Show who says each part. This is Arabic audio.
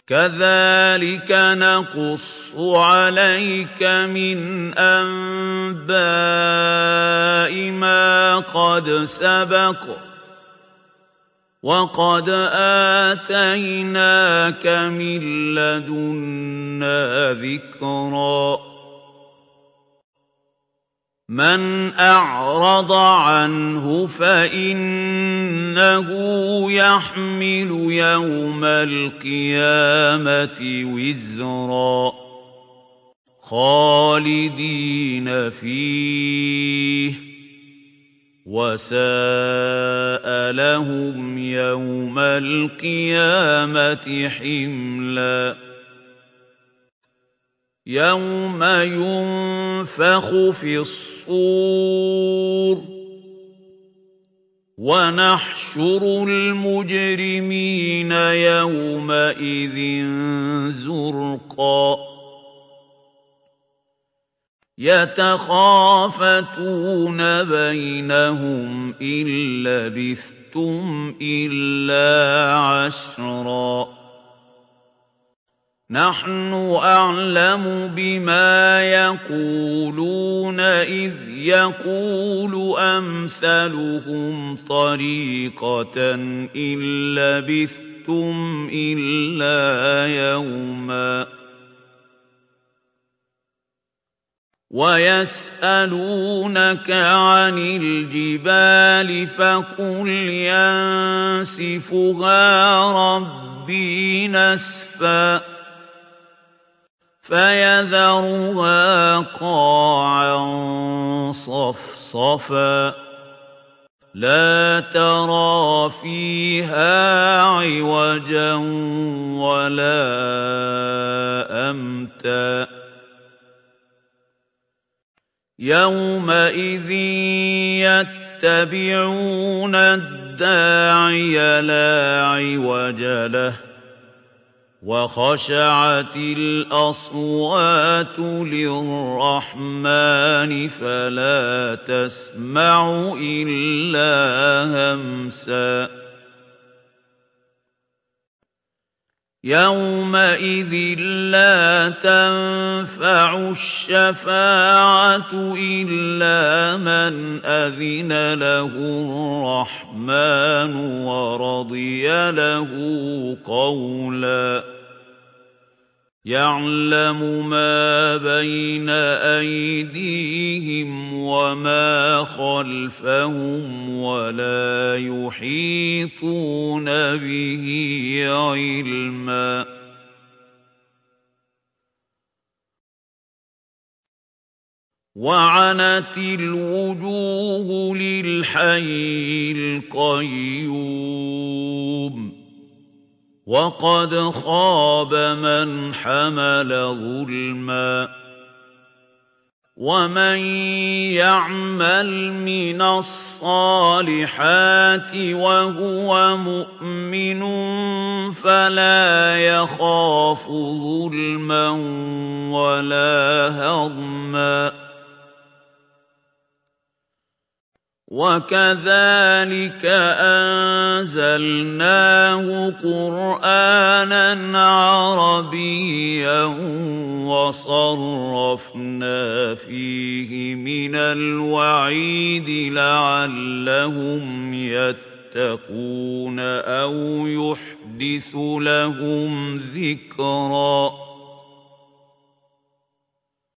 Speaker 1: كَذَٰلِكَ نَقُصُّ عَلَيْكَ مِنْ أَنبَاءِ مَا قَدْ سَبَقَ ۚ وَقَدْ آتَيْنَاكَ مِن لَّدُنَّا ذِكْرًا. مَّنْ أَعْرَضَ عَنْهُ فَإِنَّهُ يَحْمِلُ يَوْمَ الْقِيَامَةِ وِزْرًا خَالِدِينَ فِيهِ ۚ وَسَاءَ لَهُمْ يَوْمَ الْقِيَامَةِ حِمْلًا. يَوْمَ يُنفَخُ فِي الصُّورِ وَنَحْشُرُ الْمُجْرِمِينَ يَوْمَئِذٍ زُرْقًا. يَتَخَافَتُونَ بَيْنَهُمْ إِن لَّبِثْتُمْ إِلَّا عَشْرًا. نَّحْنُ أَعْلَمُ بِمَا يَقُولُونَ إِذْ يَقُولُ أَمْثَلُهُمْ طَرِيقَةً إِن لَّبِثْتُمْ إِلَّا يَوْمًا. وَيَسْأَلُونَكَ عَنِ الْجِبَالِ فَقُلْ يَنسِفُهَا رَبِّي نَسْفًا فَيَذَرُهَا قَاعًا صَفْصَفًا لَّا تَرَىٰ فِيهَا عِوَجًا وَلَا أَمْتًا. يَوْمَئِذٍ يَتَّبِعُونَ الدَّاعِيَ لَا عِوَجَ لَهُ وَخَشَعَتِ الْأَصْوَاتُ لِلرَّحْمَٰنِ فَلَا تَسْمَعُ إِلَّا هَمْسًا. يَوْمَئِذٍ لَّا تَنفَعُ الشَّفَاعَةُ إِلَّا مَنْ أَذِنَ لَهُ الرَّحْمَٰنُ وَرَضِيَ لَهُ قَوْلًا. يَعْلَمُ مَا بَيْنَ أَيْدِيهِمْ وَمَا خَلْفَهُمْ وَلَا يُحِيطُونَ بِهِ عِلْمًا. وَعَنَتِ الْوُجُوهُ لِلْحَيِّ الْقَيُّومِ وَقَدْ خَابَ مَنْ حَمَلَ ظُلْمًا. وَمَن يَعْمَلْ مِنَ الصَّالِحَاتِ وَهُوَ مُؤْمِنٌ فَلَا يَخَافُ ظُلْمًا وَلَا هَضْمًا. وَكَذَٰلِكَ أَنزَلْنَاهُ قُرْآنًا عَرَبِيًّا وَصَرَّفْنَا فِيهِ مِنَ الْوَعِيدِ لَعَلَّهُمْ يَتَّقُونَ أَوْ يُحْدِثُ لَهُمْ ذِكْرًا.